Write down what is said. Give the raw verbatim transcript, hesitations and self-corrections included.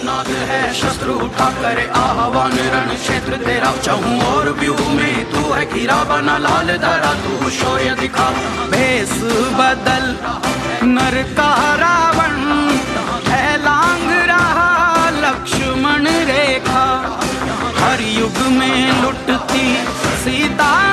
नाद है शस्त्र उठा करे आह्वान रण क्षेत्र तेरा चाहूं और व्यूह में तू है घिरा बना लाल धरा तू शौर्य दिखा भेष बदल नर का रावण है लांग रहा लक्ष्मण रेखा हर युग में लुटती सीता